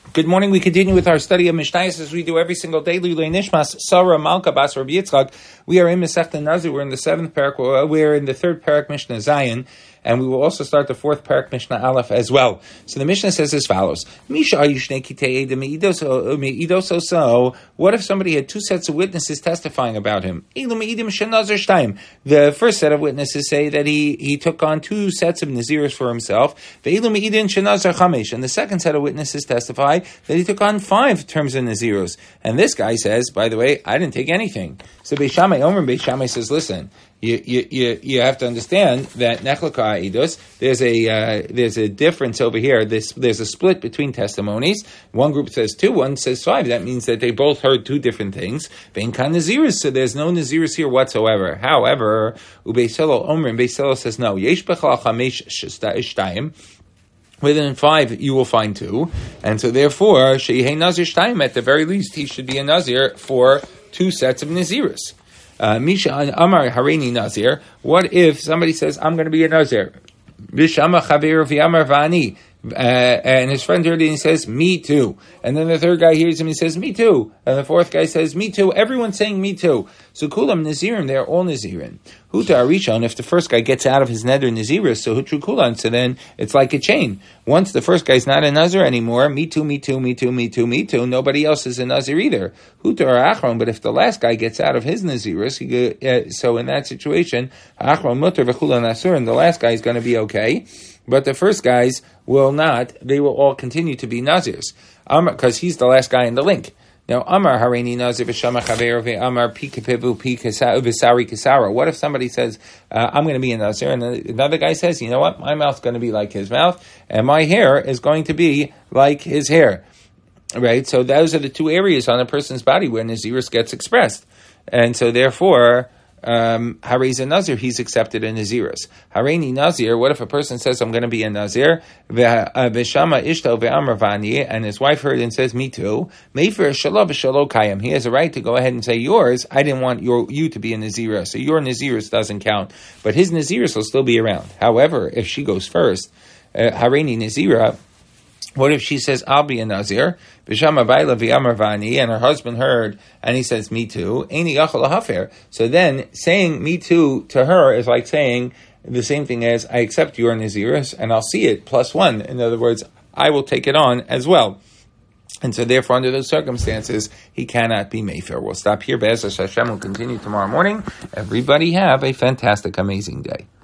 Good morning. We continue with our study of Mishnayos as we do every single day. Lulei Nishmas, Sarah Malka Bas Rabbi Yitzchak. We are in Masechta Nazir. We're in the 7th parak. We're in the 3rd parak Mishnah Zayin, and we will also start the 4th parak Mishnah Aleph as well. So the Mishnah says as follows: what if somebody had 2 sets of witnesses testifying about him? The first set of witnesses say that he took on 2 sets of naziros for himself, and the second set of witnesses testify that he took on 5 terms of naziros. And this guy says, by the way, I didn't take anything. So Beis Shammai says, listen, you have to understand that nechlaka idus, there's a difference over here. There's a split between testimonies. One group says 2, one says 5. That means that they both heard 2 different things. Bein kan nazirus, so there's no nazirus here whatsoever. However, Beis Hillel says no. Yesh bechal chamesh shtayim. Within 5, you will find 2, and so therefore, sheyeh nazir shtayim, at the very least, he should be a nazir for 2 sets of nazirus. Misha Amar Harini Nazir. What if somebody says, I'm going to be a Nazir? Vishama Chaver V'Amar Vani. And his friend heard it and he says, me too. And then the third guy hears him and he says, me too. And the fourth guy says, me too. Everyone's saying me too. So Kulam Nazirim, they're all Nazirin. Huta Arishon, if the first guy gets out of his neder Nazirus, so Hutru Kulan, so then it's like a chain. Once the first guy's not a Nazir anymore, me too, me too, me too, me too, me too, nobody else is a Nazir either. Huta Achron, but if the last guy gets out of his Nazirus, so in that situation, Achron Mutter V'Kulan Asur, and the last guy is going to be okay. But the first guys will not. They will all continue to be Nazirs. Because he's the last guy in the link. Now, Amar Hareini Nazir v'Shama Chaver v'Amar Pi Kepevu Pi V'Sari Kesara. What if somebody says, I'm going to be a Nazir, and another guy says, you know what, my mouth's going to be like his mouth, and my hair is going to be like his hair. Right? So those are the 2 areas on a person's body where Nazirus gets expressed. And so therefore, Harei Nazir, he's accepted a Nazirus. Hareini Nazir, what if a person says, I'm going to be a Nazir, V'Shama Ishto V'Amar Vani, and his wife heard and says, me too, Mefer Shalom V'Shalo Kayim, he has a right to go ahead and say, yours, I didn't want you to be a Nazirus, so your Nazirus doesn't count, but his Nazirus will still be around. However, if she goes first, Hareini Nazira, what if she says, I'll be a Nazir, and her husband heard, and he says, me too, so then saying me too to her is like saying the same thing as, I accept your Nazirus, and I'll see it +1. In other words, I will take it on as well. And so therefore, under those circumstances, he cannot be Mayfair. We'll stop here. Be'ez Hashem will continue tomorrow morning. Everybody have a fantastic, amazing day.